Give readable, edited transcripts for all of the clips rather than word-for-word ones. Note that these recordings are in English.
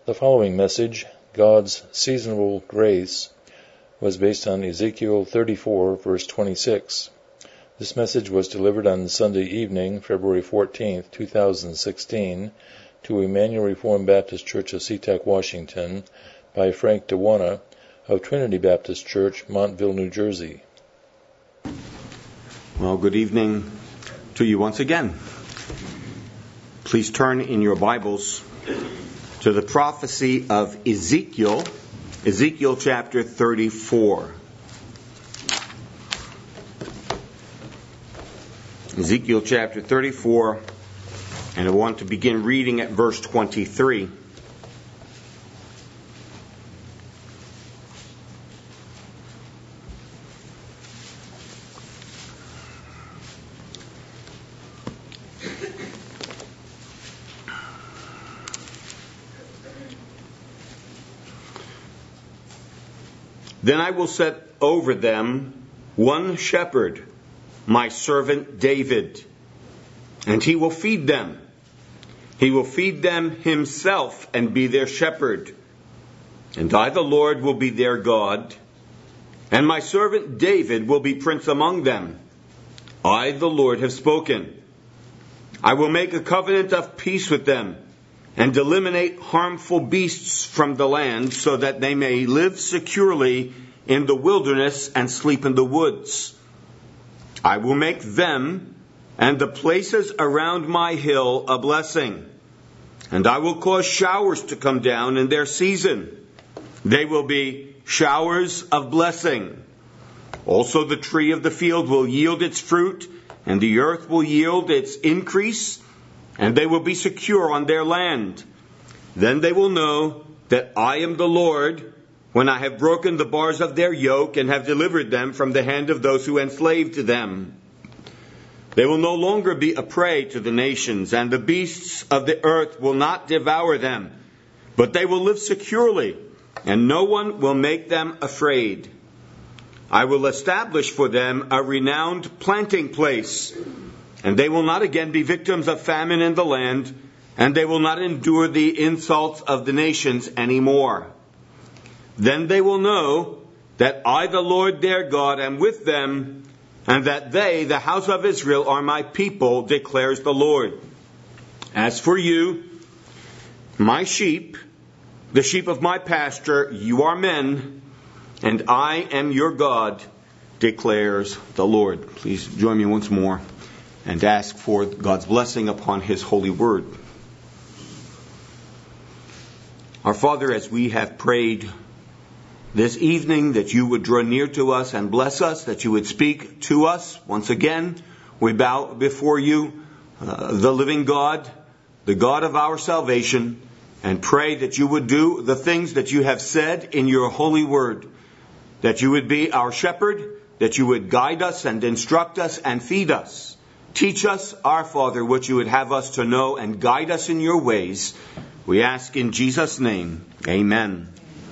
The following message, God's Seasonable Grace, was based on Ezekiel 34, verse 26. This message was delivered on Sunday evening, February 14, 2016, to Emmanuel Reformed Baptist Church of SeaTac, Washington, by Frank Dewana of Trinity Baptist Church, Montville, New Jersey. Well, good evening to you once again. Please turn in your Bibles to the prophecy of Ezekiel, Ezekiel chapter 34. Ezekiel chapter 34, and I want to begin reading at verse 23. Then I will set over them one shepherd, my servant David, and he will feed them. He will feed them himself and be their shepherd. And I, the Lord, will be their God, and my servant David will be prince among them. I, the Lord, have spoken. I will make a covenant of peace with them, and eliminate harmful beasts from the land, so that they may live securely in the wilderness and sleep in the woods. I will make them and the places around my hill a blessing, and I will cause showers to come down in their season. They will be showers of blessing. Also the tree of the field will yield its fruit, and the earth will yield its increase, and they will be secure on their land. Then they will know that I am the Lord, when I have broken the bars of their yoke and have delivered them from the hand of those who enslaved them. They will no longer be a prey to the nations, and the beasts of the earth will not devour them, but they will live securely, and no one will make them afraid. I will establish for them a renowned planting place, and they will not again be victims of famine in the land, and they will not endure the insults of the nations anymore. Then they will know that I, the Lord their God, am with them, and that they, the house of Israel, are my people, declares the Lord. As for you, my sheep, the sheep of my pasture, you are men, and I am your God, declares the Lord. Please join me once more and ask for God's blessing upon His holy word. Our Father, as we have prayed this evening that you would draw near to us and bless us, that you would speak to us, once again, we bow before you, the living God, the God of our salvation, and pray that you would do the things that you have said in your holy word, that you would be our shepherd, that you would guide us and instruct us and feed us. Teach us, our Father, what you would have us to know, and guide us in your ways. We ask in Jesus' name, amen.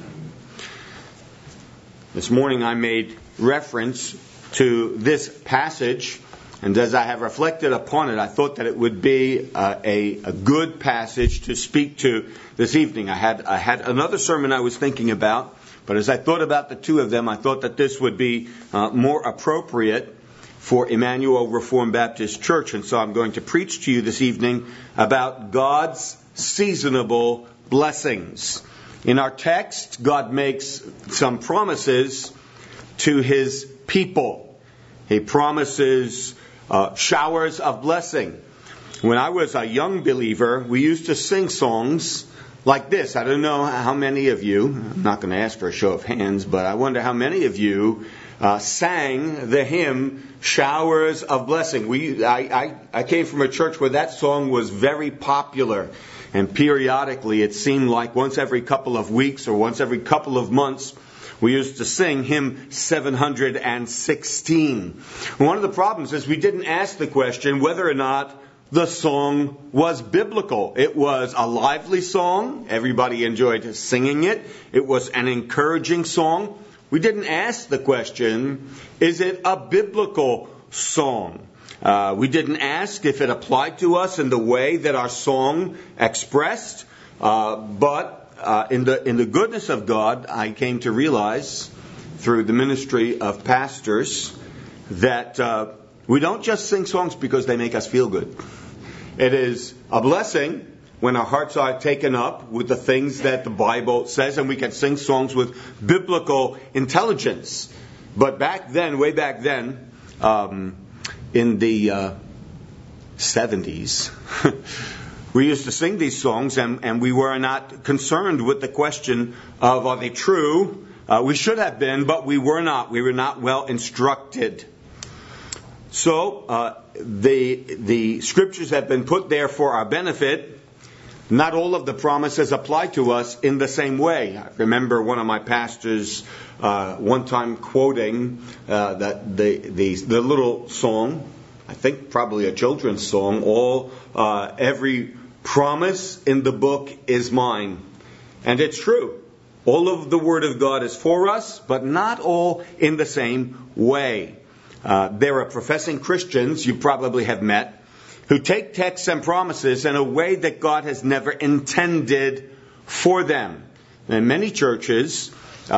This morning I made reference to this passage, and as I have reflected upon it, I thought that it would be a good passage to speak to this evening. I had another sermon I was thinking about, but as I thought about the two of them, I thought that this would be more appropriate for Emmanuel Reformed Baptist Church, and so I'm going to preach to you this evening about God's seasonable blessings. In our text, God makes some promises to His people. He promises showers of blessing. When I was a young believer, we used to sing songs like this. I don't know how many of you, I'm not going to ask for a show of hands, but I wonder how many of you sang the hymn, Showers of Blessing. I came from a church where that song was very popular. And periodically, it seemed like once every couple of weeks or once every couple of months, we used to sing hymn 716. One of the problems is we didn't ask the question whether or not the song was biblical. It was a lively song. Everybody enjoyed singing it. It was an encouraging song. We didn't ask the question, is it a biblical song? We didn't ask if it applied to us in the way that our song expressed, but in the goodness of God, I came to realize through the ministry of pastors that we don't just sing songs because they make us feel good. It is a blessing when our hearts are taken up with the things that the Bible says, and we can sing songs with biblical intelligence. But back then, way back then, in the 70s, we used to sing these songs, and we were not concerned with the question of are they true? We should have been, but we were not. We were not well instructed. So the scriptures have been put there for our benefit. Not all of the promises apply to us in the same way. I remember one of my pastors one time quoting that the little song, I think probably a children's song, every promise in the book is mine. And it's true. All of the Word of God is for us, but not all in the same way. There are professing Christians you probably have met who take texts and promises in a way that God has never intended for them. In many churches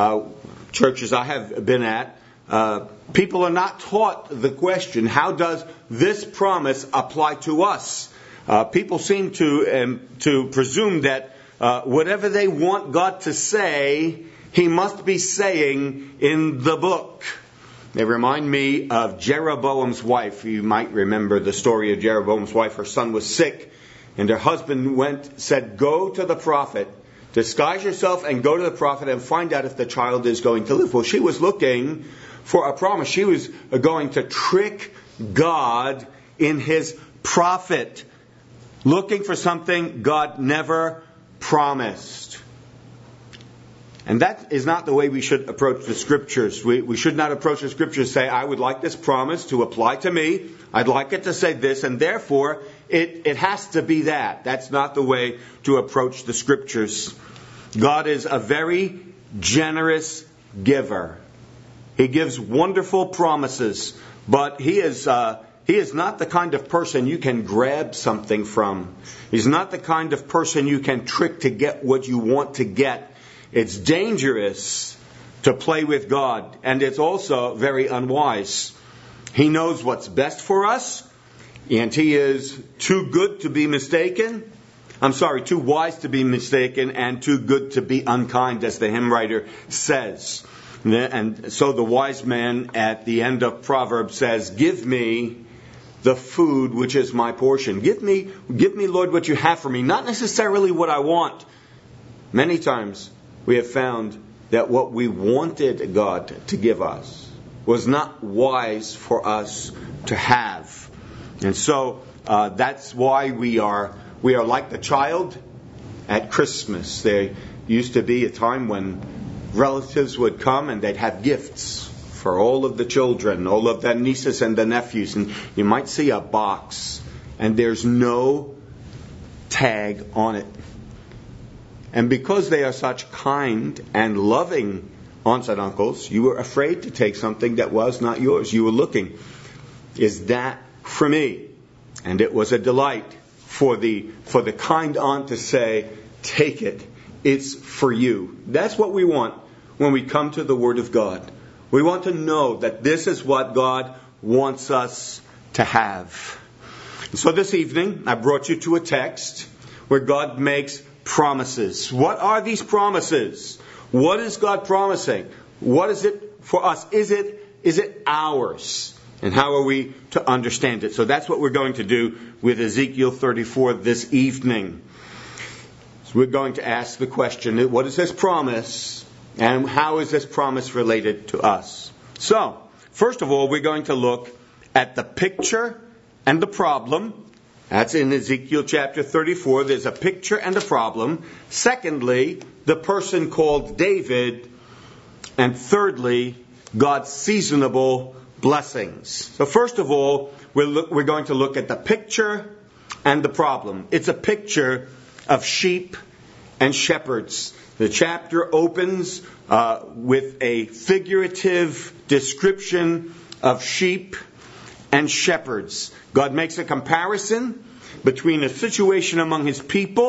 I have been at, people are not taught the question, how does this promise apply to us? People seem to presume that whatever they want God to say, He must be saying in the book. They remind me of Jeroboam's wife. You might remember the story of Jeroboam's wife. Her son was sick, and her husband said, go to the prophet, disguise yourself and go to the prophet and find out if the child is going to live. Well, she was looking for a promise. She was going to trick God in His prophet, looking for something God never promised. And that is not the way we should approach the Scriptures. We should not approach the Scriptures and say, I would like this promise to apply to me. I'd like it to say this, and therefore it has to be that. That's not the way to approach the Scriptures. God is a very generous giver. He gives wonderful promises, but He is not the kind of person you can grab something from. He's not the kind of person you can trick to get what you want to get. It's dangerous to play with God, and it's also very unwise. He knows what's best for us, and He is too good to be mistaken. Too wise to be mistaken, and too good to be unkind, as the hymn writer says. And so the wise man at the end of Proverbs says, give me the food which is my portion. Give me, Lord, what you have for me. Not necessarily what I want. Many times we have found that what we wanted God to give us was not wise for us to have. And so that's why we are like the child at Christmas. There used to be a time when relatives would come and they'd have gifts for all of the children, all of the nieces and the nephews. And you might see a box and there's no tag on it. And because they are such kind and loving aunts and uncles, you were afraid to take something that was not yours. You were looking, is that for me? And it was a delight for the kind aunt to say, take it. It's for you. That's what we want when we come to the Word of God. We want to know that this is what God wants us to have. And so this evening, I brought you to a text where God makes promises. What are these promises? What is God promising? What is it for us? Is it ours? And how are we to understand it? So that's what we're going to do with Ezekiel 34 this evening. So we're going to ask the question, what is this promise? And how is this promise related to us? So, first of all, we're going to look at the picture and the problem. That's in Ezekiel chapter 34. There's a picture and a problem. Secondly, the person called David. And thirdly, God's seasonable blessings. So first of all, we're going to look at the picture and the problem. It's a picture of sheep and shepherds. The chapter opens with a figurative description of sheep and shepherds. God makes a comparison between a situation among His people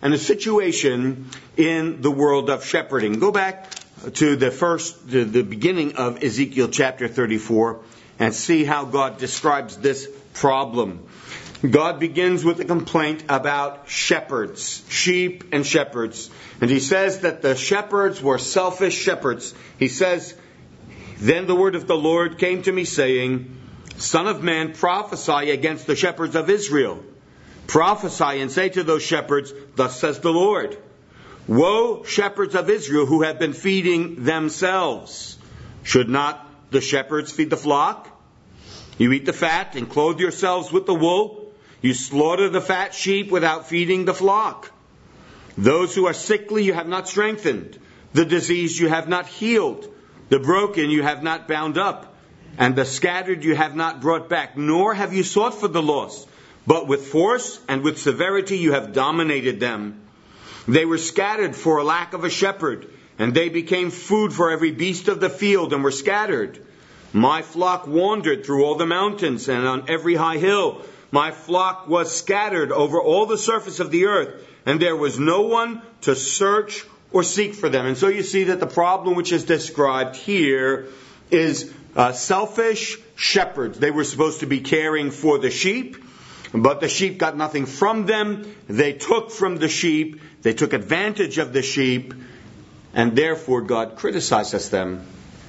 and the situation in the world of shepherding. Go back to the beginning of Ezekiel chapter 34 and see how God describes this problem. God begins with a complaint about shepherds, sheep and shepherds. And he says that the shepherds were selfish shepherds. He says, "Then the word of the Lord came to me saying, Son of man, prophesy against the shepherds of Israel. Prophesy and say to those shepherds, Thus says the Lord, Woe, shepherds of Israel who have been feeding themselves. Should not the shepherds feed the flock? You eat the fat and clothe yourselves with the wool. You slaughter the fat sheep without feeding the flock. Those who are sickly you have not strengthened. The diseased you have not healed. The broken you have not bound up. And the scattered you have not brought back. Nor have you sought for the lost. But with force and with severity you have dominated them. They were scattered for lack of a shepherd. And they became food for every beast of the field and were scattered. My flock wandered through all the mountains and on every high hill. My flock was scattered over all the surface of the earth, and there was no one to search or seek for them." And so you see that the problem which is described here is selfish shepherds. They were supposed to be caring for the sheep, but the sheep got nothing from them. They took from the sheep. They took advantage of the sheep, and therefore God criticizes them.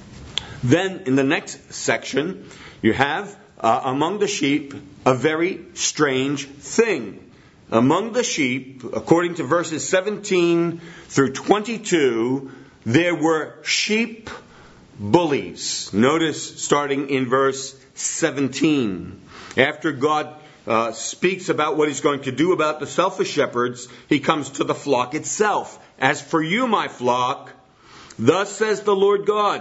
Then in the next section, you have among the sheep a very strange thing. Among the sheep, according to verses 17 through 22, there were sheep bullies. Notice starting in verse 17. After God speaks about what he's going to do about the selfish shepherds, he comes to the flock itself. "As for you, my flock, thus says the Lord God,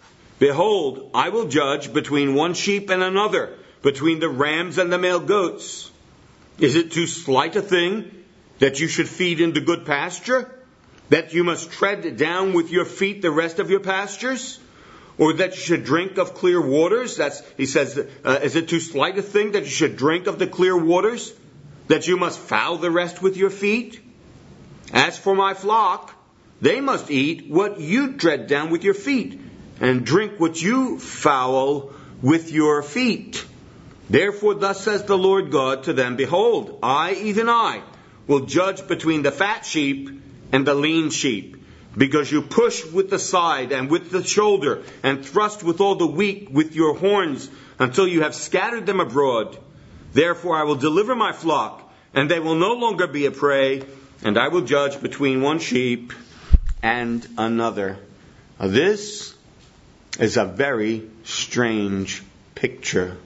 Behold, I will judge between one sheep and another, between the rams and the male goats. Is it too slight a thing that you should feed into good pasture? That you must tread down with your feet the rest of your pastures? Or that you should drink of clear waters?" He says, is it too slight a thing that you should drink of the clear waters? That you must foul the rest with your feet? As for my flock, they must eat what you tread down with your feet, and drink what you foul with your feet. Therefore thus says the Lord God to them, Behold, I, even I, will judge between the fat sheep and the lean sheep, because you push with the side and with the shoulder, and thrust with all the weak with your horns, until you have scattered them abroad. Therefore I will deliver my flock, and they will no longer be a prey, and I will judge between one sheep and another. Now, this is a very strange picture.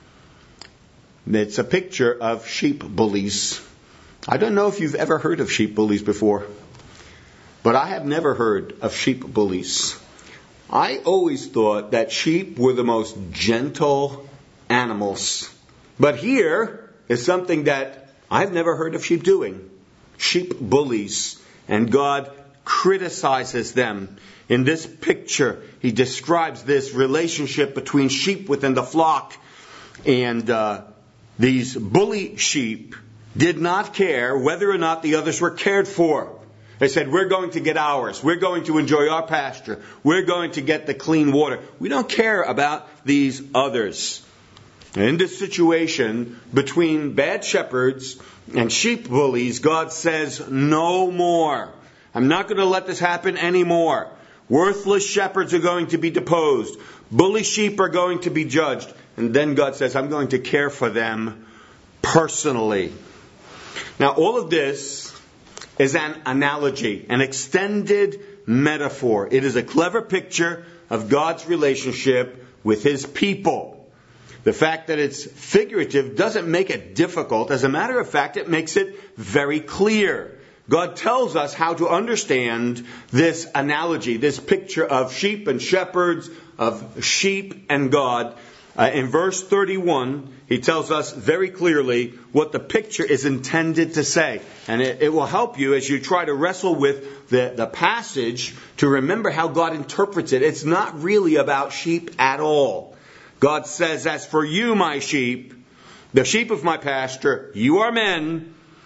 It's a picture of sheep bullies. I don't know if you've ever heard of sheep bullies before, but I have never heard of sheep bullies. I always thought that sheep were the most gentle animals. But here is something that I've never heard of sheep doing. Sheep bullies. And God criticizes them. In this picture, he describes this relationship between sheep within the flock. And these bully sheep did not care whether or not the others were cared for. They said, we're going to get ours. We're going to enjoy our pasture. We're going to get the clean water. We don't care about these others. And in this situation between bad shepherds and sheep bullies, God says, no more. I'm not going to let this happen anymore. Worthless shepherds are going to be deposed. Bully sheep are going to be judged. And then God says, I'm going to care for them personally. Now, all of this is an analogy, an extended metaphor. It is a clever picture of God's relationship with His people. The fact that it's figurative doesn't make it difficult. As a matter of fact, it makes it very clear. God tells us how to understand this analogy, this picture of sheep and shepherds, of sheep and God. In verse 31, he tells us very clearly what the picture is intended to say. And it will help you as you try to wrestle with the passage to remember how God interprets it. It's not really about sheep at all. God says, as for you, my sheep, the sheep of my pasture, you are men,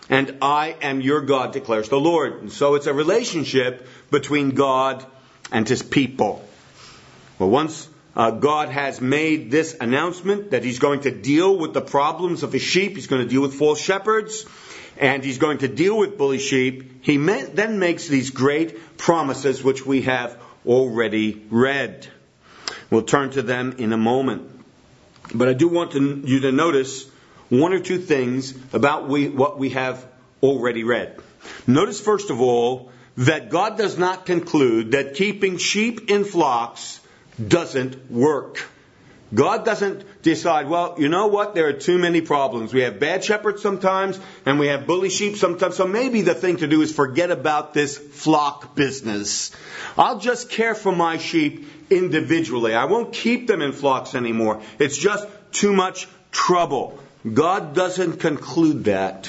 and I am your God, declares the Lord. And so it's a relationship between God and His people. Well, once God has made this announcement that He's going to deal with the problems of His sheep, He's going to deal with false shepherds, and He's going to deal with bully sheep, He then makes these great promises which we have already read. We'll turn to them in a moment. But I do want you to notice one or two things about what we have already read. Notice, first of all, that God does not conclude that keeping sheep in flocks doesn't work. God doesn't decide, well, you know what, there are too many problems. We have bad shepherds sometimes, and we have bully sheep sometimes, so maybe the thing to do is forget about this flock business. I'll just care for my sheep individually. I won't keep them in flocks anymore. It's just too much trouble. God doesn't conclude that.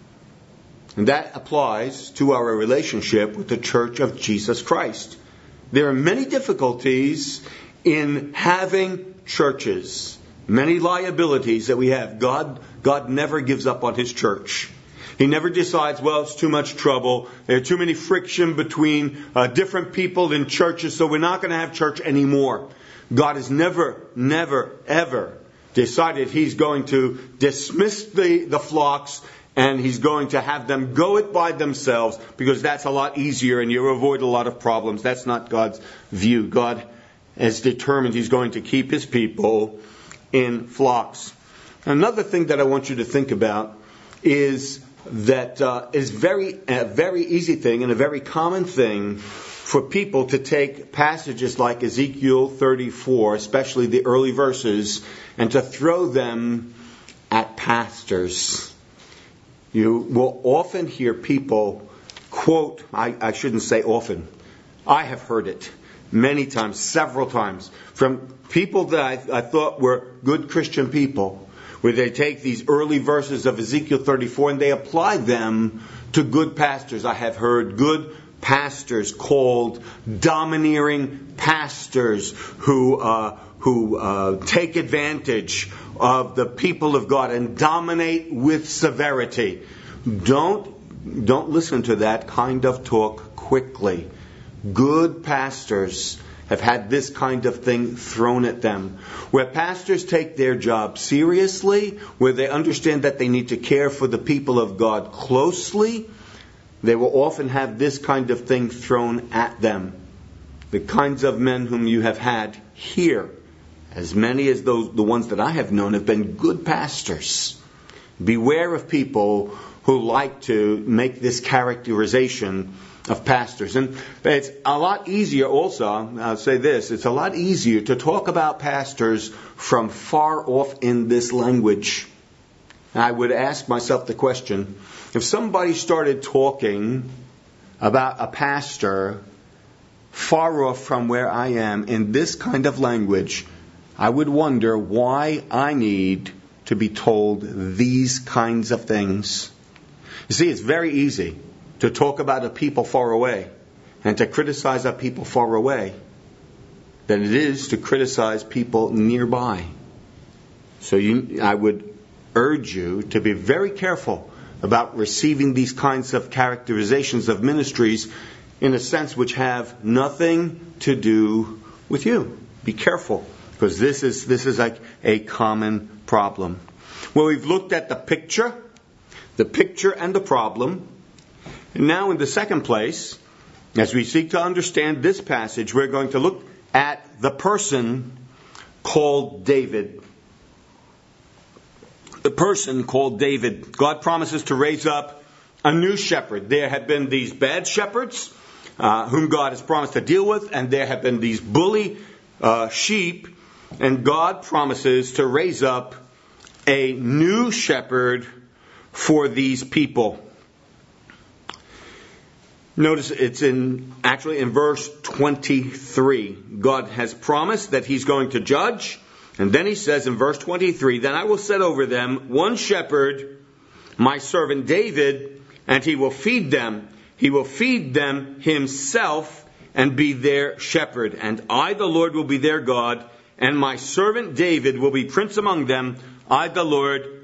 And that applies to our relationship with the Church of Jesus Christ. There are many difficulties in having churches, many liabilities that we have. God never gives up on His church. He never decides, well, it's too much trouble. There are too many friction between different people in churches, so we're not going to have church anymore. God has never, ever decided He's going to dismiss the flocks and He's going to have them go it by themselves, because that's a lot easier and you avoid a lot of problems. That's not God's view. God has determined He's going to keep His people in flocks. Another thing that I want you to think about is that is a very easy thing and a very common thing for people to take passages like Ezekiel 34, especially the early verses, and to throw them at pastors. You will often hear people quote, I shouldn't say often, I have heard it many times, several times, from people that I thought were good Christian people, where they take these early verses of Ezekiel 34 and they apply them to good pastors. I have heard good pastors called domineering pastors who take advantage of the people of God and dominate with severity. Don't listen to that kind of talk quickly. Good pastors have had this kind of thing thrown at them. Where pastors take their job seriously, where they understand that they need to care for the people of God closely, they will often have this kind of thing thrown at them. The kinds of men whom you have had here, as many as the ones that I have known, have been good pastors. Beware of people who like to make this characterization of pastors. And it's a lot easier also, I'll say this, it's a lot easier to talk about pastors from far off in this language. I would ask myself the question, if somebody started talking about a pastor far off from where I am in this kind of language, I would wonder why I need to be told these kinds of things. You see, it's very easy to talk about a people far away and to criticize a people far away than it is to criticize people nearby. So I would urge you to be very careful about receiving these kinds of characterizations of ministries in a sense which have nothing to do with you. Be careful, because this is like a common problem. Well, we've looked at the picture and the problem. And now in the second place, as we seek to understand this passage, we're going to look at the person called David. The person called David. God promises to raise up a new shepherd. There have been these bad shepherds whom God has promised to deal with, and there have been these bully sheep, and God promises to raise up a new shepherd for these people. Notice it's actually in verse 23. God has promised that He's going to judge. And then He says in verse 23, "Then I will set over them one shepherd, my servant David, and he will feed them. He will feed them Himself and be their shepherd. And I, the Lord, will be their God, and my servant David will be prince among them. I, the Lord,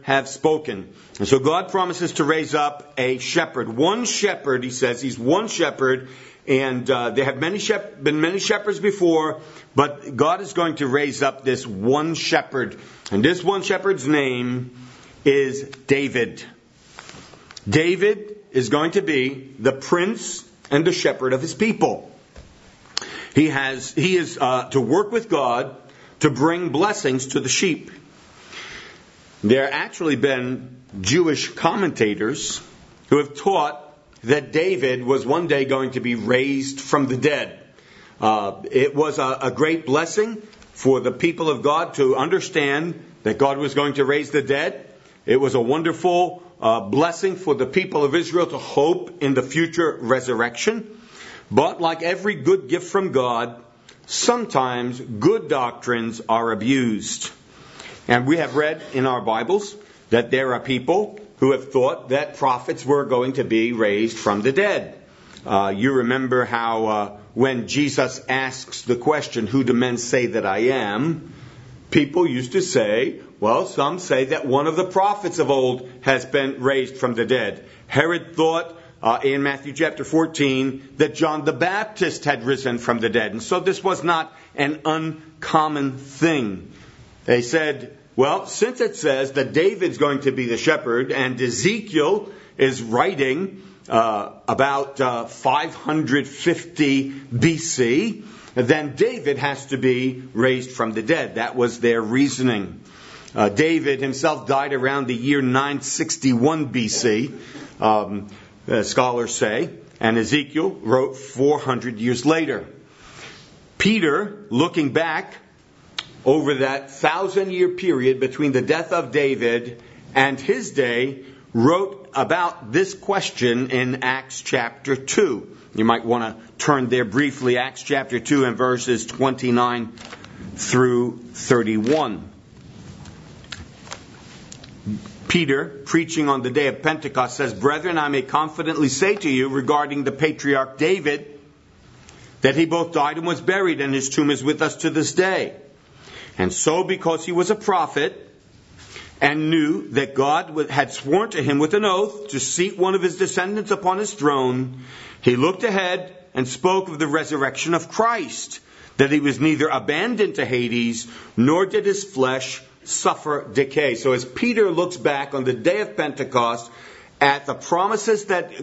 have spoken. And so God promises to raise up a shepherd. One shepherd, he says, he's one shepherd. And there have been many shepherds before, but God is going to raise up this one shepherd. And this one shepherd's name is David. David is going to be the prince and the shepherd of his people. He is to work with God to bring blessings to the sheep. There have actually been Jewish commentators who have taught that David was one day going to be raised from the dead. It was a great blessing for the people of God to understand that God was going to raise the dead. It was a wonderful blessing for the people of Israel to hope in the future resurrection. But like every good gift from God, sometimes good doctrines are abused. And we have read in our Bibles that there are people who have thought that prophets were going to be raised from the dead. You remember how when Jesus asks the question, "Who do men say that I am?" people used to say, well, some say that one of the prophets of old has been raised from the dead. Herod thought in Matthew chapter 14 that John the Baptist had risen from the dead. And so this was not an uncommon thing. They said, well, since it says that David's going to be the shepherd and Ezekiel is writing about 550 BC, then David has to be raised from the dead. That was their reasoning. David himself died around the year 961 BC, scholars say, and Ezekiel wrote 400 years later. Peter, looking back over that 1,000-year period between the death of David and his day, wrote about this question in Acts chapter 2. You might want to turn there briefly, Acts chapter 2 and verses 29 through 31. Peter, preaching on the day of Pentecost, says, "Brethren, I may confidently say to you regarding the patriarch David, that he both died and was buried, and his tomb is with us to this day. And so, because he was a prophet, and knew that God had sworn to him with an oath to seat one of his descendants upon his throne, he looked ahead and spoke of the resurrection of Christ, that he was neither abandoned to Hades, nor did his flesh suffer decay." So as Peter looks back on the day of Pentecost at the promises that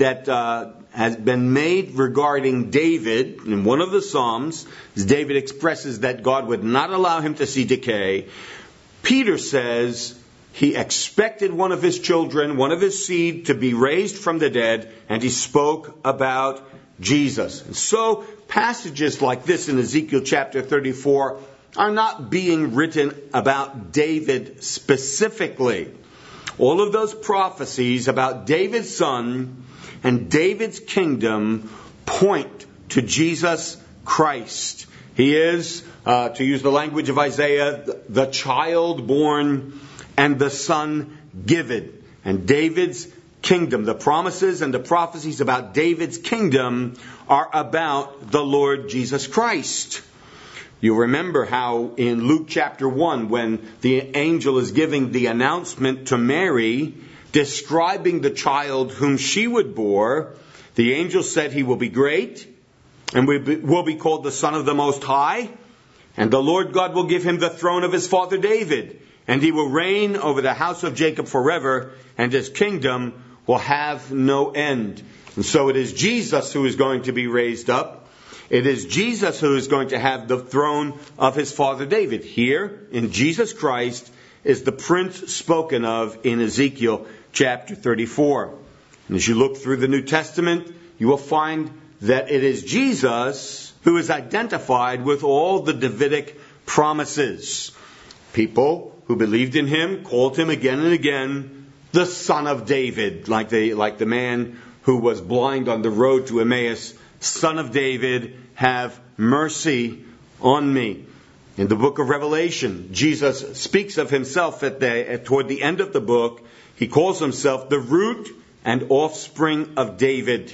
has been made regarding David, in one of the Psalms, as David expresses that God would not allow him to see decay, Peter says he expected one of his children, one of his seed, to be raised from the dead, and he spoke about Jesus. And so passages like this in Ezekiel chapter 34 are not being written about David specifically. All of those prophecies about David's son and David's kingdom point to Jesus Christ. He is, to use the language of Isaiah, the child born and the son given. And David's kingdom, the promises and the prophecies about David's kingdom are about the Lord Jesus Christ. You remember how in Luke chapter 1, when the angel is giving the announcement to Mary, describing the child whom she would bore, the angel said he will be great and will be called the Son of the Most High, and the Lord God will give him the throne of his father David, and he will reign over the house of Jacob forever, and his kingdom will have no end. And so it is Jesus who is going to be raised up. It is Jesus who is going to have the throne of his father David. Here, in Jesus Christ, is the prince spoken of in Ezekiel chapter 34. And as you look through the New Testament, you will find that it is Jesus who is identified with all the Davidic promises. People who believed in him called him again and again the Son of David, like the man who was blind on the road to Emmaus. Son of David, have mercy on me. In the book of Revelation, Jesus speaks of himself toward the end of the book. He calls himself the root and offspring of David.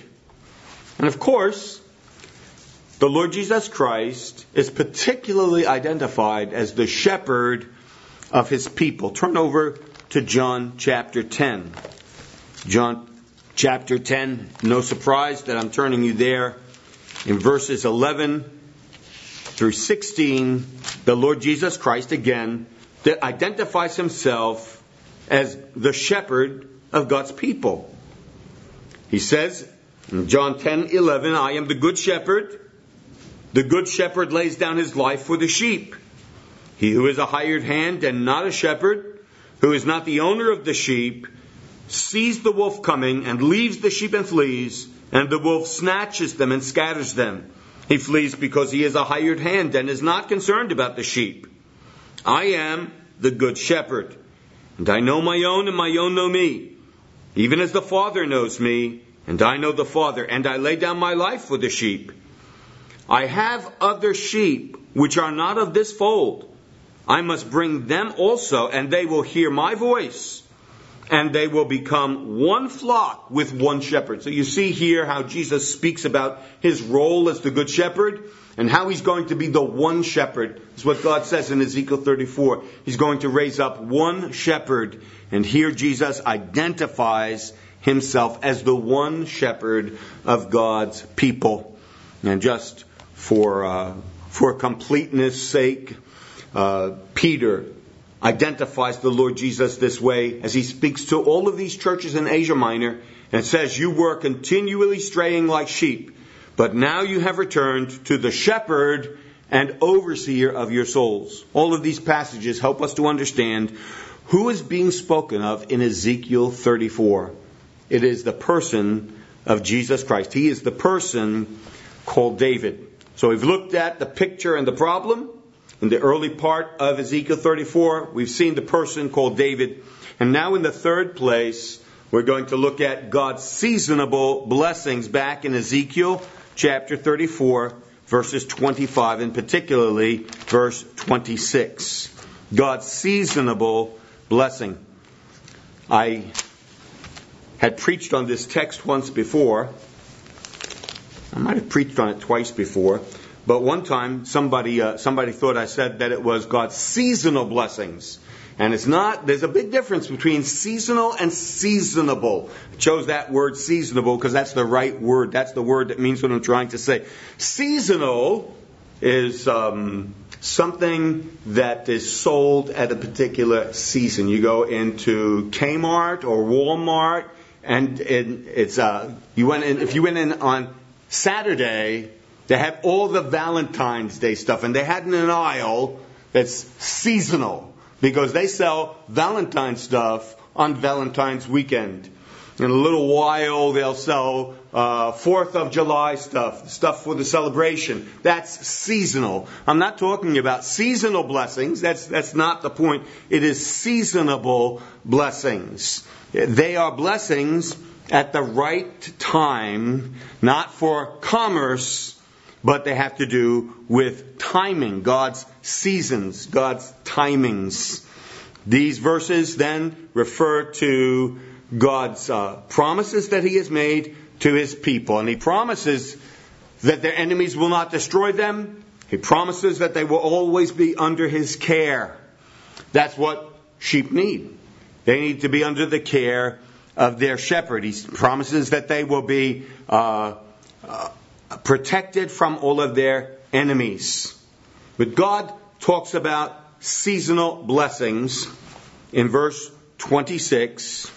And of course, the Lord Jesus Christ is particularly identified as the shepherd of his people. Turn over to John chapter 10. John chapter 10, no surprise that I'm turning you there. In verses 11 through 16, the Lord Jesus Christ again identifies himself as the shepherd of God's people. He says in John 10:11, I am the good shepherd. The good shepherd lays down his life for the sheep. He who is a hired hand and not a shepherd, who is not the owner of the sheep, sees the wolf coming and leaves the sheep and flees, and the wolf snatches them and scatters them. He flees because he is a hired hand and is not concerned about the sheep. I am the good shepherd, and I know my own, and my own know me, even as the Father knows me, and I know the Father, and I lay down my life for the sheep. I have other sheep which are not of this fold. I must bring them also, and they will hear my voice, and they will become one flock with one shepherd. So you see here how Jesus speaks about his role as the good shepherd, and how he's going to be the one shepherd. It's what God says in Ezekiel 34. He's going to raise up one shepherd, and here Jesus identifies himself as the one shepherd of God's people. And just for completeness' sake, Peter identifies the Lord Jesus this way as he speaks to all of these churches in Asia Minor and says, you were continually straying like sheep, but now you have returned to the shepherd and overseer of your souls. All of these passages help us to understand who is being spoken of in Ezekiel 34. It is the person of Jesus Christ. He is the person called David. So we've looked at the picture and the problem. In the early part of Ezekiel 34, we've seen the person called David. And now in the third place, we're going to look at God's seasonable blessings back in Ezekiel chapter 34, verses 25, and particularly verse 26. God's seasonable blessing. I had preached on this text once before. I might have preached on it twice before. But one time, somebody thought I said that it was God's seasonal blessings. And it's not. There's a big difference between seasonal and seasonable. I chose that word seasonable because that's the right word. That's the word that means what I'm trying to say. Seasonal is something that is sold at a particular season. You go into Kmart or Walmart, and if you went in on Saturday, they have all the Valentine's Day stuff, and they had an aisle that's seasonal because they sell Valentine's stuff on Valentine's weekend. In a little while, they'll sell 4th of July stuff for the celebration. That's seasonal. I'm not talking about seasonal blessings. That's not the point. It is seasonable blessings. They are blessings at the right time, not for commerce, but they have to do with timing, God's seasons, God's timings. These verses then refer to God's promises that He has made to His people. And He promises that their enemies will not destroy them. He promises that they will always be under His care. That's what sheep need. They need to be under the care of their shepherd. He promises that they will be protected from all of their enemies. But God talks about seasonal blessings in verse 26.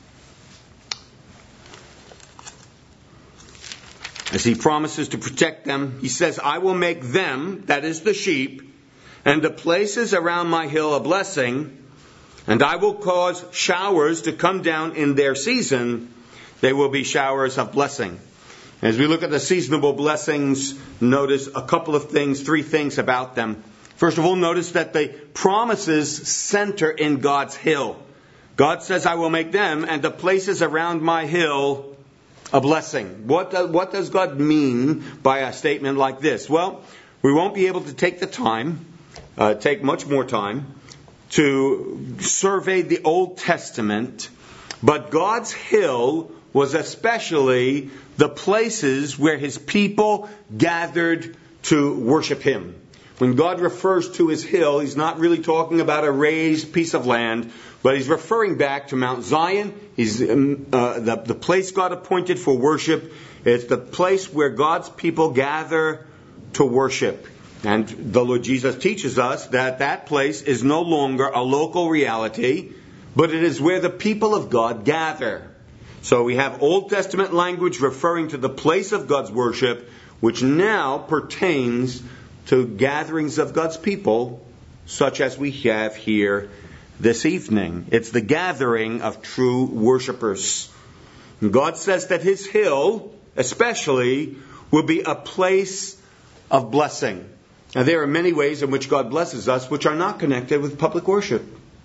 As He promises to protect them, He says, I will make them, that is the sheep, and the places around my hill a blessing, and I will cause showers to come down in their season. They will be showers of blessing. As we look at the seasonable blessings, notice a couple of things, 3 things about them. First of all, notice that the promises center in God's hill. God says, I will make them and the places around my hill a blessing. What does God mean by a statement like this? Well, we won't be able to take the time, take much more time, to survey the Old Testament, but God's hill was especially the places where His people gathered to worship Him. When God refers to His hill, He's not really talking about a raised piece of land But he's referring back to Mount Zion. He's the place God appointed for worship. It's the place where God's people gather to worship. And the Lord Jesus teaches us that that place is no longer a local reality, but it is where the people of God gather. So we have Old Testament language referring to the place of God's worship, which now pertains to gatherings of God's people, such as we have here this evening. It's the gathering of true worshipers. And God says that His hill, especially, will be a place of blessing. Now, there are many ways in which God blesses us which are not connected with public worship.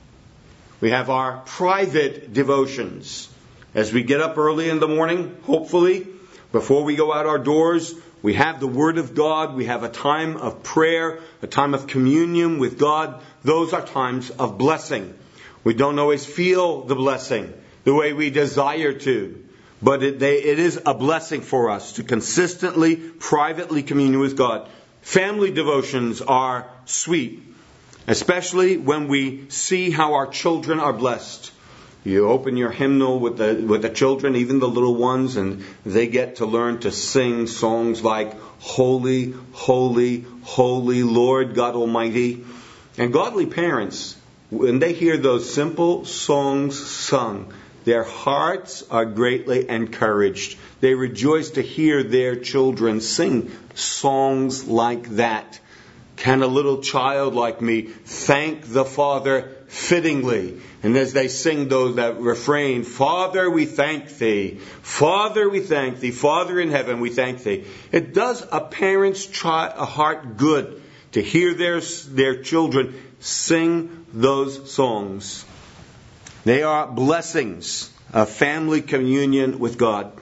We have our private devotions. As we get up early in the morning, hopefully, before we go out our doors, we have the Word of God. We have a time of prayer, a time of communion with God. Those are times of blessing. We don't always feel the blessing the way we desire to. But it is a blessing for us to consistently, privately commune with God. Family devotions are sweet, especially when we see how our children are blessed. You open your hymnal with the children, even the little ones, and they get to learn to sing songs like Holy, Holy, Holy Lord God Almighty. And godly parents, when they hear those simple songs sung, their hearts are greatly encouraged. They rejoice to hear their children sing songs like that. Can a little child like me thank the Father fittingly? And as they sing that refrain, Father, we thank Thee. Father, we thank Thee. Father in heaven, we thank Thee. It does a parent's heart good to hear their children sing those songs. They are blessings of family communion with God.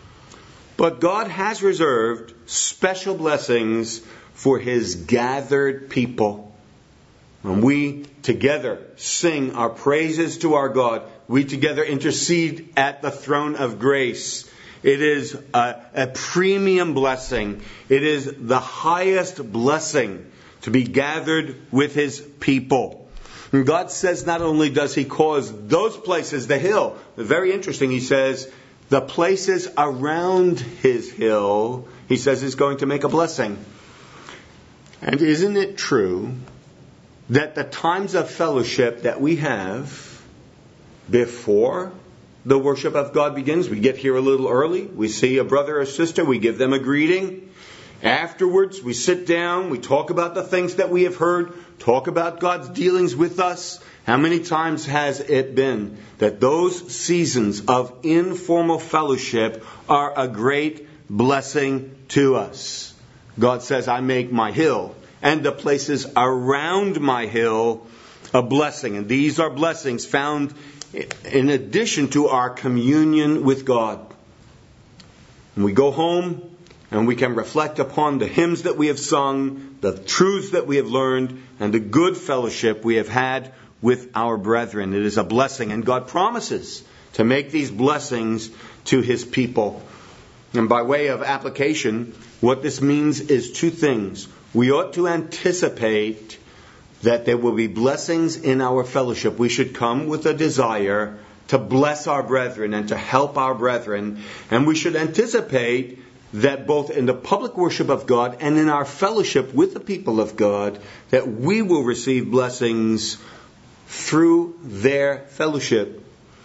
But God has reserved special blessings for His gathered people. When we together sing our praises to our God, we together intercede at the throne of grace. It is a premium blessing. It is the highest blessing to be gathered with His people. And God says not only does He cause those places, the hill, very interesting, He says, the places around His hill, He says, is going to make a blessing. And isn't it true that the times of fellowship that we have before the worship of God begins, we get here a little early, we see a brother or sister, we give them a greeting. Afterwards, we sit down, we talk about the things that we have heard, talk about God's dealings with us. How many times has it been that those seasons of informal fellowship are a great blessing to us? God says, I make my hill and the places around my hill a blessing. And these are blessings found in addition to our communion with God. And we go home and we can reflect upon the hymns that we have sung, the truths that we have learned, and the good fellowship we have had with our brethren. It is a blessing, and God promises to make these blessings to His people. And by way of application, what this means is two things. We ought to anticipate that there will be blessings in our fellowship. We should come with a desire to bless our brethren and to help our brethren. And we should anticipate that both in the public worship of God and in our fellowship with the people of God, that we will receive blessings through their fellowship.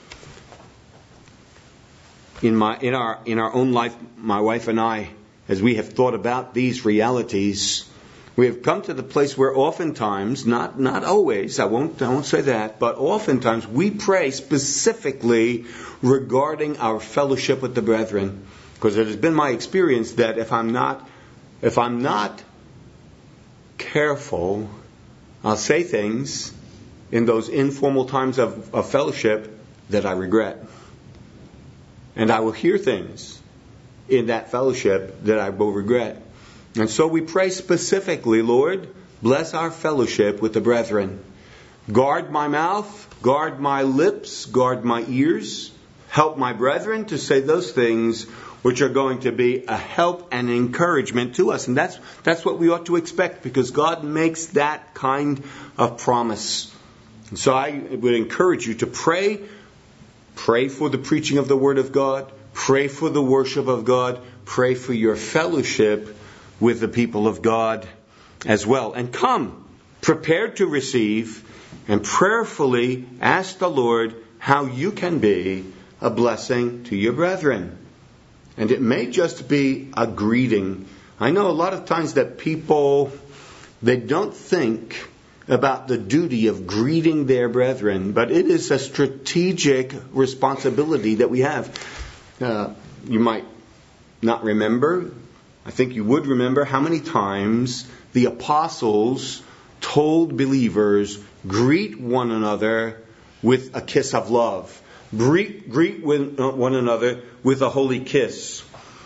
In our own life, my wife and I, as we have thought about these realities, we have come to the place where oftentimes, not always, I won't say that, but oftentimes we pray specifically regarding our fellowship with the brethren. Because it has been my experience that if I'm not careful, I'll say things in those informal times of fellowship that I regret. And I will hear things in that fellowship that I will regret. And so we pray specifically, Lord, bless our fellowship with the brethren. Guard my mouth, guard my lips, guard my ears. Help my brethren to say those things which are going to be a help and encouragement to us. And that's what we ought to expect, because God makes that kind of promise. So I would encourage you to pray. Pray for the preaching of the Word of God. Pray for the worship of God. Pray for your fellowship with the people of God as well. And come prepared to receive and prayerfully ask the Lord how you can be a blessing to your brethren. And it may just be a greeting. I know a lot of times that people, they don't think about the duty of greeting their brethren, but it is a strategic responsibility that we have. You might not remember, I think you would remember how many times the apostles told believers, greet one another with a kiss of love. Greet one another with a holy kiss.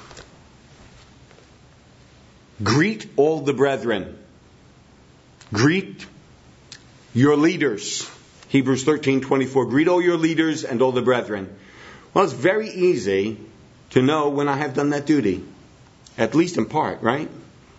Greet all the brethren. Greet your leaders. Hebrews 13:24. Greet all your leaders and all the brethren. Well, it's very easy to know when I have done that duty. At least in part, right?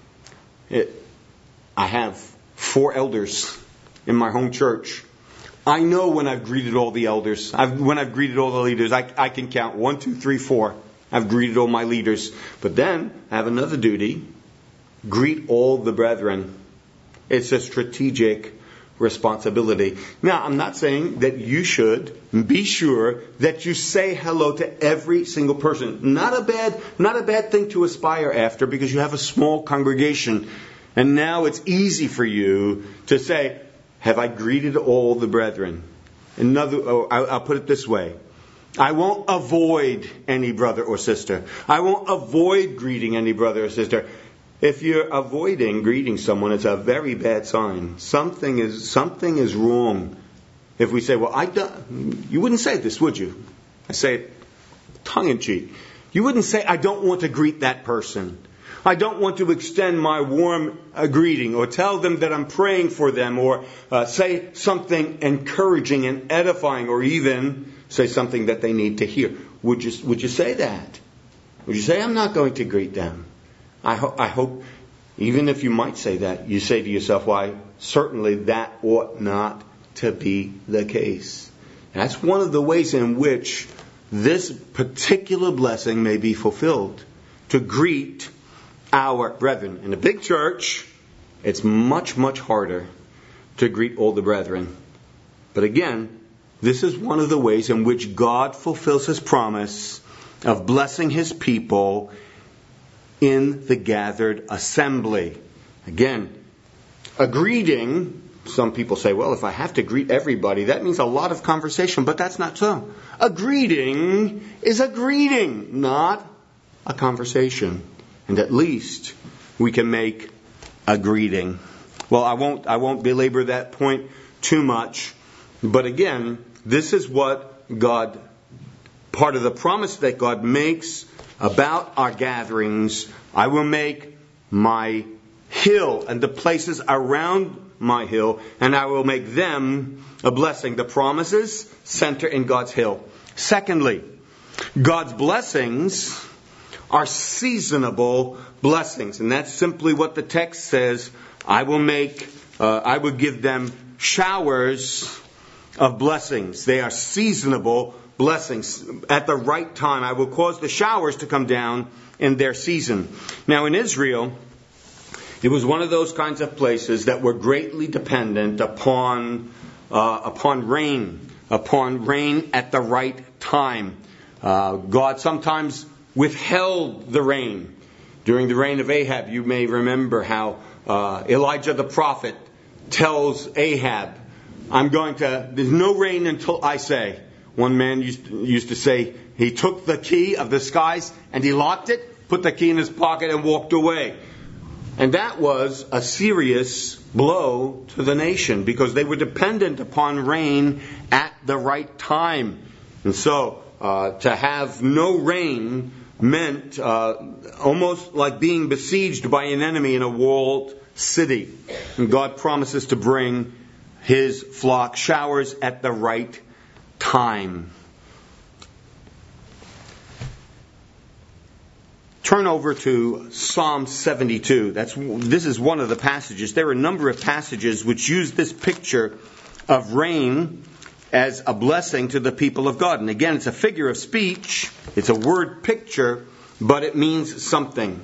I have 4 elders in my home church. I know when I've greeted all the elders. When I've greeted all the leaders. I can count 1, 2, 3, 4. I've greeted all my leaders. But then I have another duty. Greet all the brethren. It's a strategic responsibility. Now, I'm not saying that you should be sure that you say hello to every single person. Not a bad thing to aspire after, because you have a small congregation. And now it's easy for you to say, have I greeted all the brethren? I'll put it this way. I won't avoid any brother or sister. I won't avoid greeting any brother or sister. If you're avoiding greeting someone, it's a very bad sign. Something is wrong. If we say, well, you wouldn't say this, would you? I say it tongue-in-cheek. You wouldn't say, I don't want to greet that person. I don't want to extend my warm greeting or tell them that I'm praying for them, or say something encouraging and edifying, or even say something that they need to hear. Would you say that? Would you say, I'm not going to greet them? I hope, even if you might say that, you say to yourself, why, certainly that ought not to be the case. That's one of the ways in which this particular blessing may be fulfilled. To greet our brethren. In a big church, it's much, much harder to greet all the brethren. But again, this is one of the ways in which God fulfills His promise of blessing His people in the gathered assembly. Again, a greeting, some people say, well, if I have to greet everybody, that means a lot of conversation, but that's not so. A greeting is a greeting, not a conversation. And at least we can make a greeting. Well, I won't belabor that point too much. But again, this is what God, part of the promise that God makes about our gatherings. I will make my hill and the places around my hill, and I will make them a blessing. The promises center in God's hill. Secondly, God's blessings are seasonable blessings. And that's simply what the text says. I will give them showers of blessings. They are seasonable blessings. At the right time, I will cause the showers to come down in their season. Now in Israel, it was one of those kinds of places that were greatly dependent upon rain at the right time. God sometimes withheld the rain. During the reign of Ahab, you may remember how Elijah the prophet tells Ahab, there's no rain until I say. One man used to say he took the key of the skies and he locked it, put the key in his pocket and walked away. And that was a serious blow to the nation, because they were dependent upon rain at the right time. And so to have no rain meant almost like being besieged by an enemy in a walled city. And God promises to bring His flock showers at the right time. Turn over to Psalm 72. This is one of the passages. There are a number of passages which use this picture of rain as a blessing to the people of God. And again, it's a figure of speech. It's a word picture, but it means something.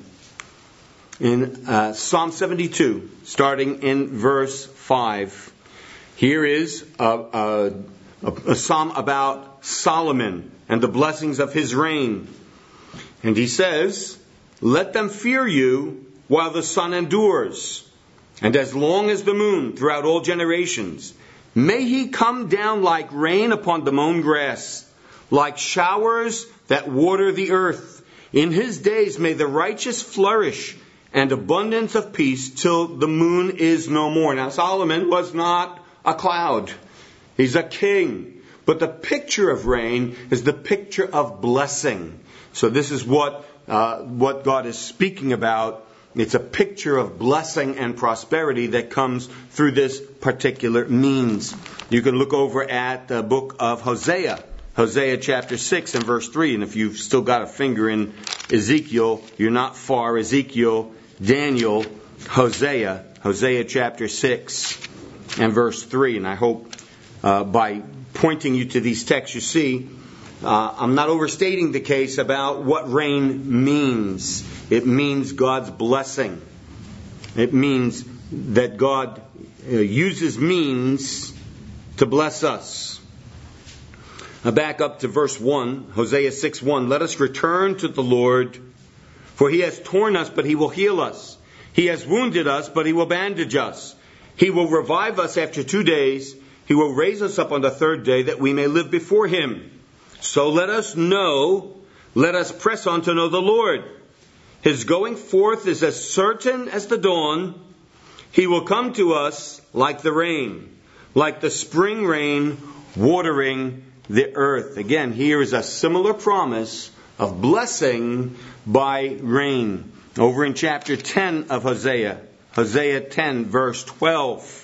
In Psalm 72, starting in verse 5, here is a psalm about Solomon and the blessings of his reign. And he says, "Let them fear you while the sun endures, and as long as the moon throughout all generations. May he come down like rain upon the mown grass, like showers that water the earth. In his days may the righteous flourish, and abundance of peace till the moon is no more." Now Solomon was not a cloud. He's a king. But the picture of rain is the picture of blessing. So this is what God is speaking about. It's a picture of blessing and prosperity that comes through this particular means. You can look over at the book of Hosea. Hosea chapter 6 and verse 3. And if you've still got a finger in Ezekiel, you're not far. Ezekiel, Daniel, Hosea. Hosea chapter 6 and verse 3. And I hope by pointing you to these texts you see, I'm not overstating the case about what rain means. It means God's blessing. It means that God uses means to bless us. Now back up to verse 1, Hosea 6:1. "Let us return to the Lord, for he has torn us, but he will heal us. He has wounded us, but he will bandage us. He will revive us after 2 days. He will raise us up on the 3rd day, that we may live before him. So let us press on to know the Lord. His going forth is as certain as the dawn. He will come to us like the rain, like the spring rain watering the earth." Again, here is a similar promise of blessing by rain. Over in chapter 10 of Hosea, Hosea 10 verse 12.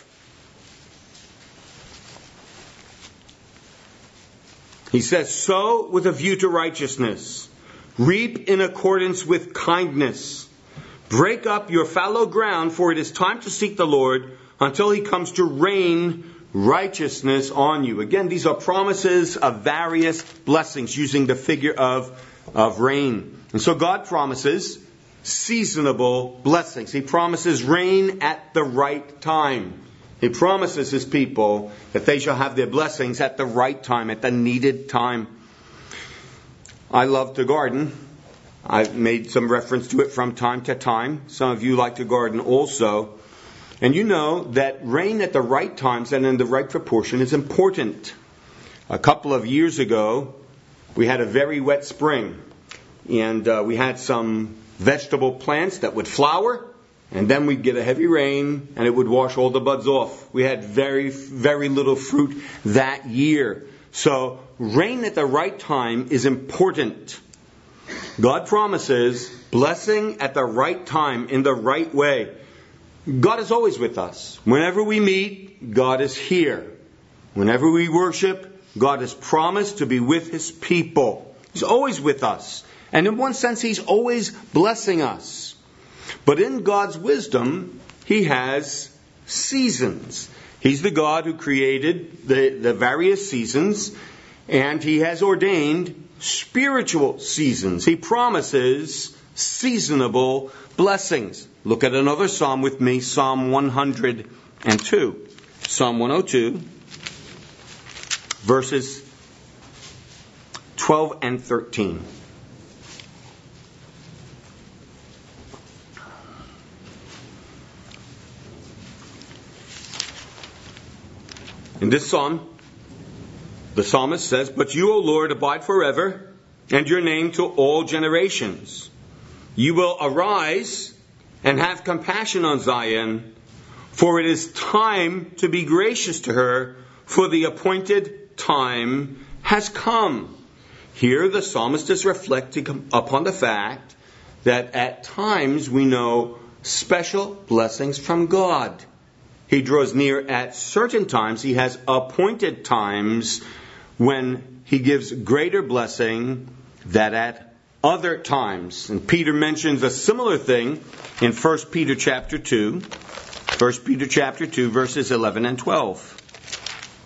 He says, "Sow with a view to righteousness. Reap in accordance with kindness. Break up your fallow ground, for it is time to seek the Lord until he comes to rain righteousness on you." Again, these are promises of various blessings using the figure of rain. And so God promises seasonable blessings. He promises rain at the right time. He promises his people that they shall have their blessings at the right time, at the needed time. I love to garden. I've made some reference to it from time to time. Some of you like to garden also. And you know that rain at the right times and in the right proportion is important. A couple of years ago, we had a very wet spring. And we had some vegetable plants that would flower. And then we'd get a heavy rain and it would wash all the buds off. We had very, very little fruit that year. So rain at the right time is important. God promises blessing at the right time, in the right way. God is always with us. Whenever we meet, God is here. Whenever we worship, God has promised to be with his people. He's always with us. And in one sense, he's always blessing us. But in God's wisdom, he has seasons. He's the God who created the various seasons, and he has ordained spiritual seasons. He promises seasonable blessings. Look at another psalm with me, Psalm 102. Psalm 102, verses 12 and 13. In this psalm, the psalmist says, "But you, O Lord, abide forever, and your name to all generations. You will arise and have compassion on Zion, for it is time to be gracious to her, for the appointed time has come." Here the psalmist is reflecting upon the fact that at times we know special blessings from God. He draws near at certain times. He has appointed times when he gives greater blessing than at other times. And Peter mentions a similar thing in 1 Peter chapter 2. 1 Peter chapter 2, verses 11 and 12.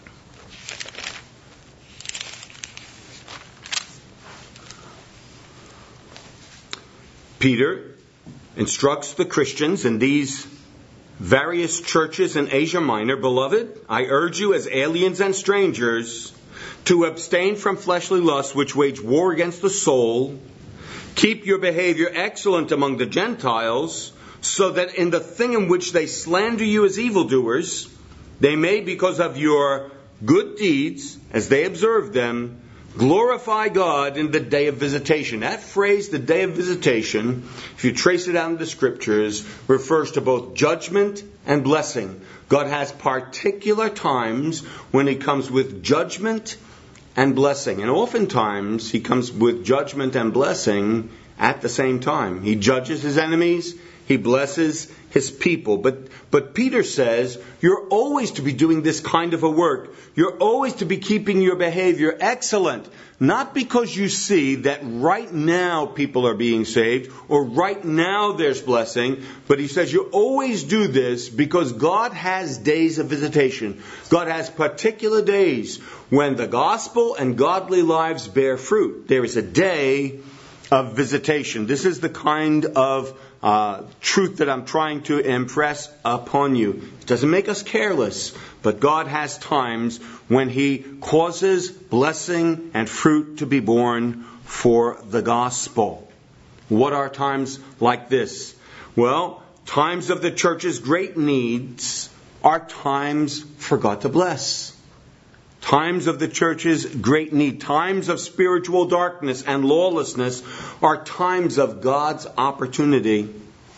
Peter instructs the Christians in these various churches in Asia Minor, "Beloved, I urge you as aliens and strangers to abstain from fleshly lusts which wage war against the soul. Keep your behavior excellent among the Gentiles, so that in the thing in which they slander you as evildoers, they may, because of your good deeds, as they observe them, glorify God in the day of visitation." That phrase, the day of visitation, if you trace it out in the Scriptures, refers to both judgment and blessing. God has particular times when He comes with judgment and blessing. And oftentimes He comes with judgment and blessing at the same time. He judges His enemies. He blesses His people. But Peter says, you're always to be doing this kind of a work. You're always to be keeping your behavior excellent. Not because you see that right now people are being saved, or right now there's blessing, but he says you always do this because God has days of visitation. God has particular days when the gospel and godly lives bear fruit. There is a day of visitation. This is the kind of truth that I'm trying to impress upon you. It doesn't make us careless, but God has times when He causes blessing and fruit to be born for the gospel. What are times like this? Well, times of the church's great needs are times for God to bless. Times of the church's great need, times of spiritual darkness and lawlessness are times of God's opportunity.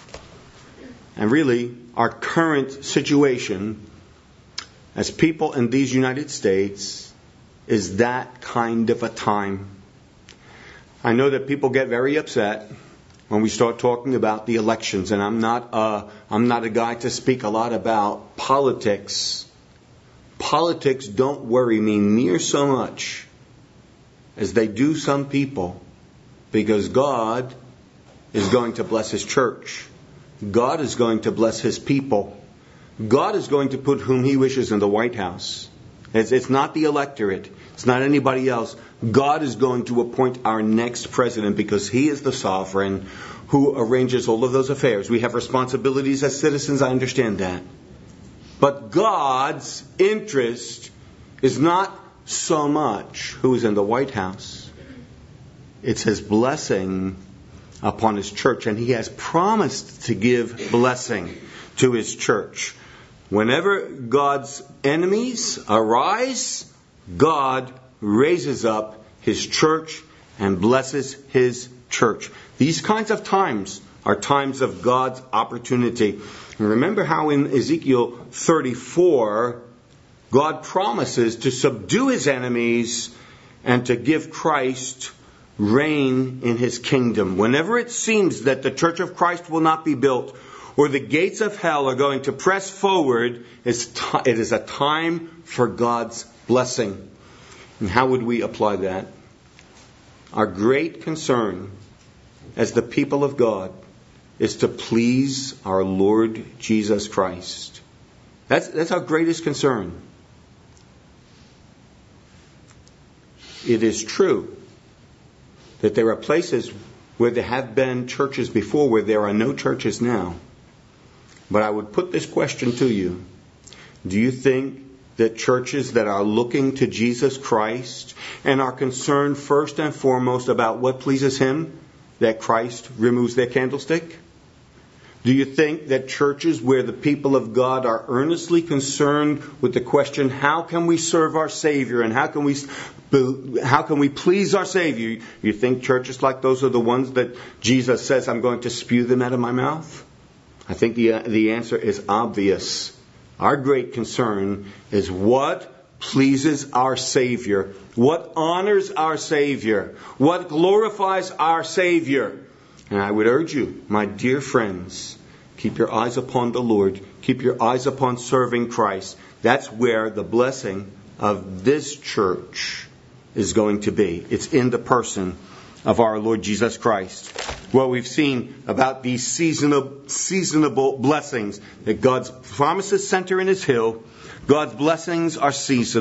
And really, our current situation as people in these United States is that kind of a time. I know that people get very upset when we start talking about the elections, and I'm not a guy to speak a lot about politics. Politics don't worry me near so much as they do some people, because God is going to bless His church. God is going to bless His people. God is going to put whom He wishes in the White House. It's not the electorate. It's not anybody else. God is going to appoint our next president because He is the sovereign who arranges all of those affairs. We have responsibilities as citizens, I understand that. But God's interest is not so much who is in the White House. It's His blessing upon His church. And He has promised to give blessing to His church. Whenever God's enemies arise, God raises up His church and blesses His church. These kinds of times are times of God's opportunity. And remember how in Ezekiel 34, God promises to subdue His enemies and to give Christ reign in His kingdom. Whenever it seems that the church of Christ will not be built, or the gates of hell are going to press forward, it is a time for God's blessing. And how would we apply that? Our great concern as the people of God is to please our Lord Jesus Christ. That's our greatest concern. It is true that there are places where there have been churches before where there are no churches now. But I would put this question to you. Do you think that churches that are looking to Jesus Christ and are concerned first and foremost about what pleases Him, that Christ removes their candlestick? Do you think that churches where the people of God are earnestly concerned with the question, how can we serve our Savior and how can we please our Savior? You think churches like those are the ones that Jesus says, I'm going to spew them out of my mouth? I think the answer is obvious. Our great concern is what pleases our Savior, what honors our Savior, what glorifies our Savior. And I would urge you, my dear friends, keep your eyes upon the Lord. Keep your eyes upon serving Christ. That's where the blessing of this church is going to be. It's in the person of our Lord Jesus Christ. Well, we've seen about these seasonable blessings, that God's promises center in His hill. God's blessings are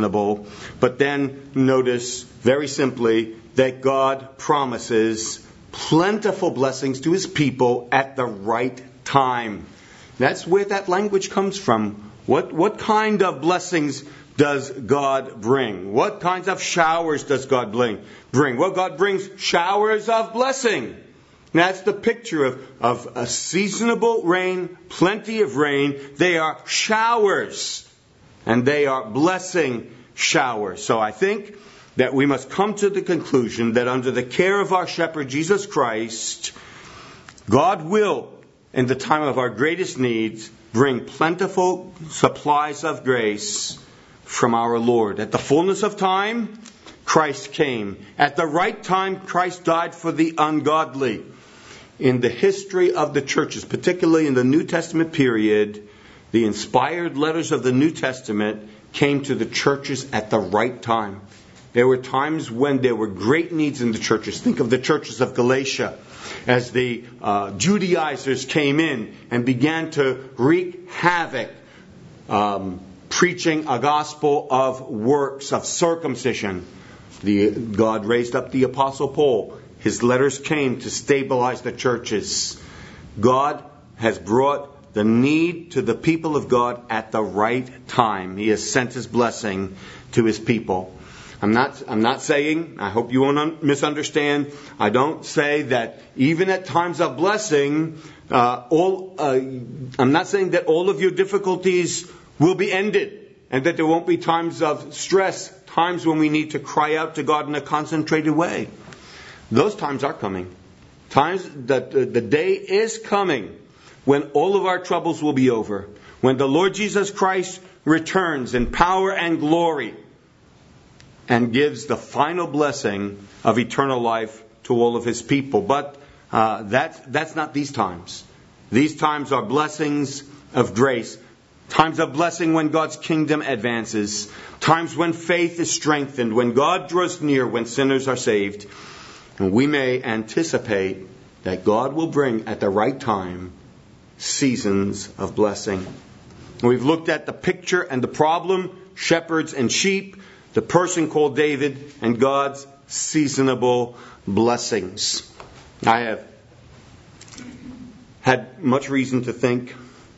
seasonable. But then notice very simply that God promises plentiful blessings to his people at the right time. That's where that language comes from. What kind of blessings does God bring? What kinds of showers does God bring? Well, God brings showers of blessing. That's the picture of a seasonable rain, plenty of rain. They are showers, and they are blessing showers. So I think that we must come to the conclusion that under the care of our shepherd, Jesus Christ, God will, in the time of our greatest needs, bring plentiful supplies of grace from our Lord. At the fullness of time, Christ came. At the right time, Christ died for the ungodly. In the history of the churches, particularly in the New Testament period, the inspired letters of the New Testament came to the churches at the right time. There were times when there were great needs in the churches. Think of the churches of Galatia, as the Judaizers came in and began to wreak havoc, preaching a gospel of works, of circumcision. God raised up the Apostle Paul. His letters came to stabilize the churches. God has brought the need to the people of God at the right time. He has sent his blessing to his people. I'm not saying, I hope you won't misunderstand, I don't say that even at times of blessing, I'm not saying that all of your difficulties will be ended and that there won't be times of stress, times when we need to cry out to God in a concentrated way. Those times are coming. Times that the day is coming when all of our troubles will be over. When the Lord Jesus Christ returns in power and glory and gives the final blessing of eternal life to all of his people. But that's not these times. These times are blessings of grace. Times of blessing when God's kingdom advances. Times when faith is strengthened. When God draws near. When sinners are saved. And we may anticipate that God will bring at the right time seasons of blessing. We've looked at the picture and the problem, shepherds and sheep, the person called David, and God's seasonable blessings. I have had much reason to think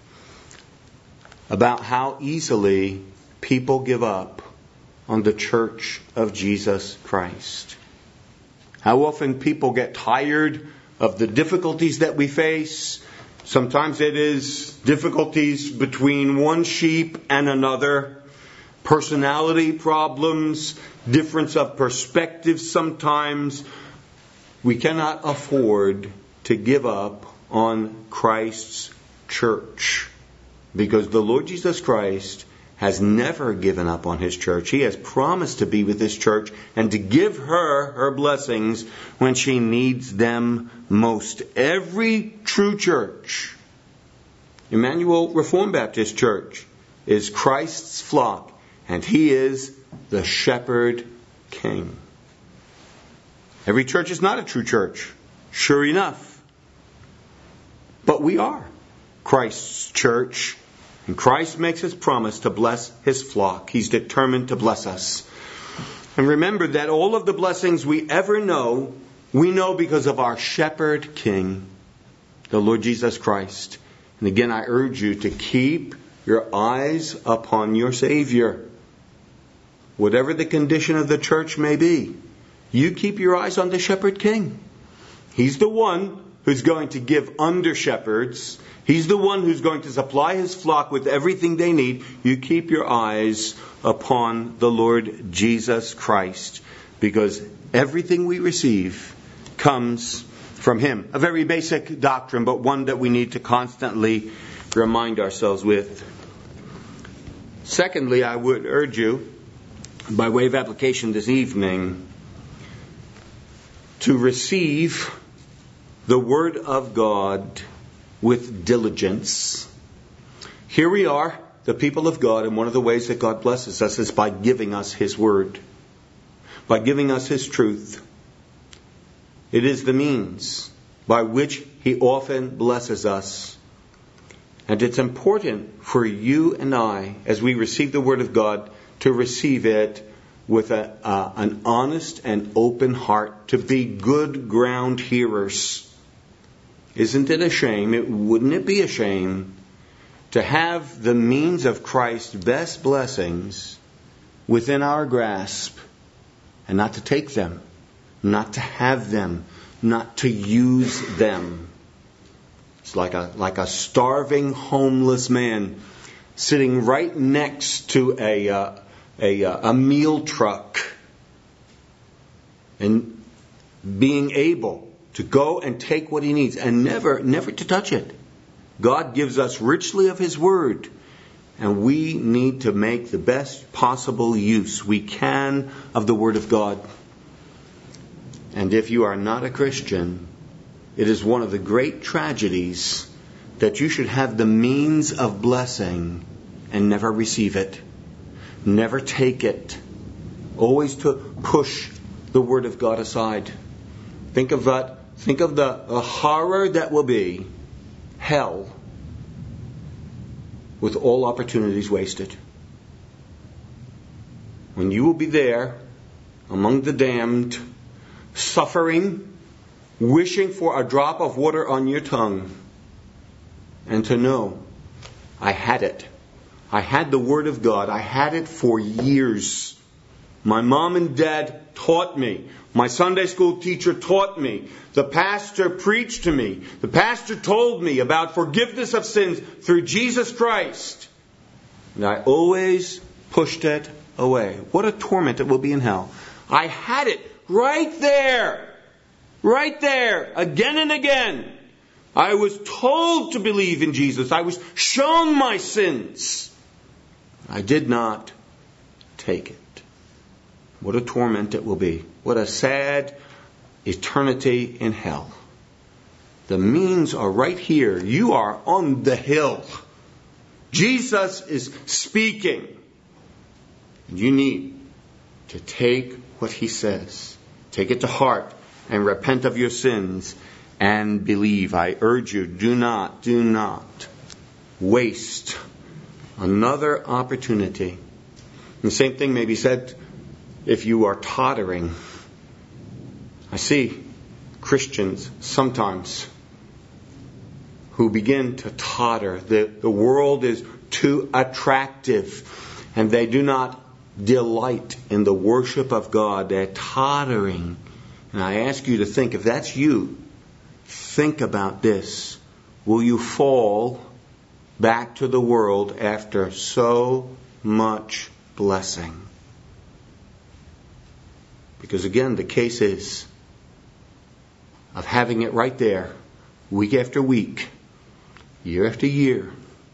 about how easily people give up on the church of Jesus Christ. How often people get tired of the difficulties that we face. Sometimes it is difficulties between one sheep and another. Personality problems, difference of perspective sometimes. We cannot afford to give up on Christ's church. Because the Lord Jesus Christ has never given up on his church. He has promised to be with his church and to give her blessings when she needs them most. Every true church, Emmanuel Reformed Baptist Church, is Christ's flock, and he is the shepherd king. Every church is not a true church, sure enough. But we are Christ's church. And Christ makes his promise to bless his flock. He's determined to bless us. And remember that all of the blessings we ever know, we know because of our shepherd king, the Lord Jesus Christ. And again, I urge you to keep your eyes upon your Savior. Whatever the condition of the church may be, you keep your eyes on the shepherd king. He's the one who's going to give under shepherds. He's the one who's going to supply his flock with everything they need. You keep your eyes upon the Lord Jesus Christ, because everything we receive comes from him. A very basic doctrine, but one that we need to constantly remind ourselves with. Secondly, I would urge you, by way of application this evening, to receive the Word of God with diligence. Here we are, the people of God, and one of the ways that God blesses us is by giving us his Word, by giving us his truth. It is the means by which he often blesses us. And it's important for you and I, as we receive the Word of God, to receive it with an honest and open heart, to be good ground hearers. Isn't it a shame? Wouldn't it be a shame to have the means of Christ's best blessings within our grasp and not to take them, not to have them, not to use them? It's like a starving homeless man sitting right next to a meal truck and being able to go and take what he needs and never to touch it. God gives us richly of His Word, and we need to make the best possible use we can of the Word of God. And if you are not a Christian, it is one of the great tragedies that you should have the means of blessing and never receive it, never take it, always to push the Word of God aside. Think of the horror that will be hell with all opportunities wasted. When you will be there among the damned, suffering, wishing for a drop of water on your tongue, and to know, I had it. I had the Word of God. I had it for years. My mom and dad taught me. My Sunday school teacher taught me. The pastor preached to me. The pastor told me about forgiveness of sins through Jesus Christ. And I always pushed it away. What a torment it will be in hell. I had it right there. Right there. Again and again. I was told to believe in Jesus. I was shown my sins. I did not take it. What a torment it will be. What a sad eternity in hell. The means are right here. You are on the hill. Jesus is speaking. You need to take what He says. Take it to heart and repent of your sins and believe. I urge you, do not waste another opportunity. The same thing may be said if you are tottering. I see Christians sometimes who begin to totter. The world is too attractive and they do not delight in the worship of God. They're tottering. And I ask you to think, if that's you, think about this. Will you fall back to the world after so much blessing? Because again, the case is of having it right there, week after week, year after year.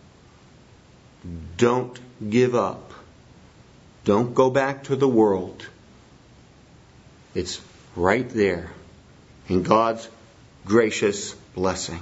Don't give up. Don't go back to the world. It's right there in God's gracious blessing.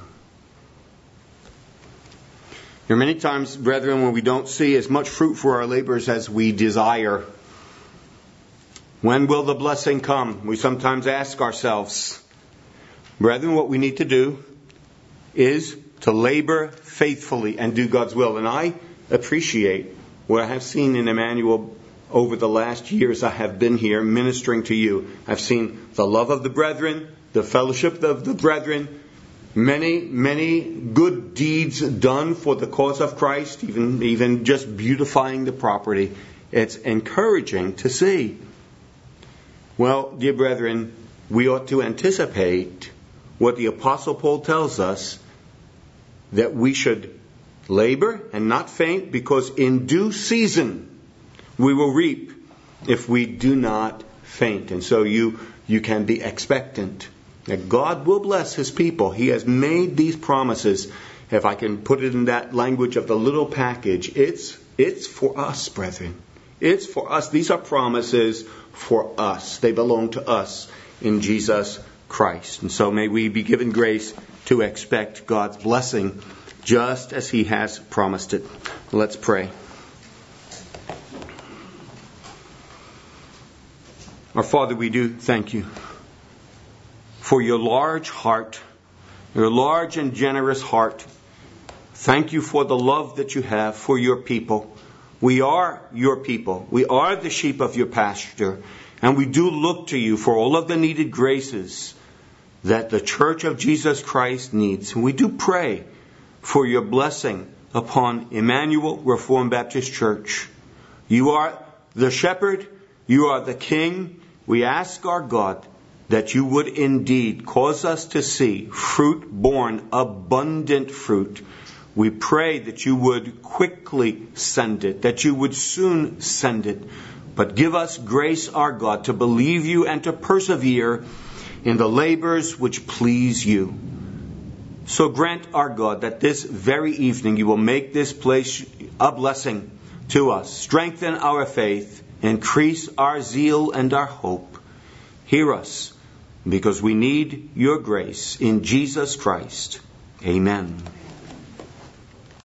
There are many times, brethren, when we don't see as much fruit for our labors as we desire. When will the blessing come? We sometimes ask ourselves. Brethren, what we need to do is to labor faithfully and do God's will. And I appreciate what I have seen in Emmanuel over the last years I have been here ministering to you. I've seen the love of the brethren, the fellowship of the brethren, many good deeds done for the cause of Christ, even just beautifying the property. It's encouraging to see. Well, dear brethren, we ought to anticipate what the Apostle Paul tells us, that we should labor and not faint, because in due season we will reap if we do not faint. And so you can be expectant that God will bless His people. He has made these promises. If I can put it in that language of the little package, it's for us, brethren. It's for us. These are promises for us. They belong to us in Jesus Christ. And so may we be given grace to expect God's blessing just as He has promised it. Let's pray. Our Father, we do thank You for Your large heart, Your large and generous heart. Thank You for the love that You have for Your people. We are your people. We are the sheep of your pasture. And we do look to you for all of the needed graces that the Church of Jesus Christ needs. And we do pray for your blessing upon Emmanuel Reformed Baptist Church. You are the shepherd. You are the king. We ask our God that you would indeed cause us to see fruit born, abundant fruit. We pray that you would quickly send it, that you would soon send it. But give us grace, our God, to believe you and to persevere in the labors which please you. So grant, our God, that this very evening you will make this place a blessing to us. Strengthen our faith, increase our zeal and our hope. Hear us, because we need your grace. In Jesus Christ, amen.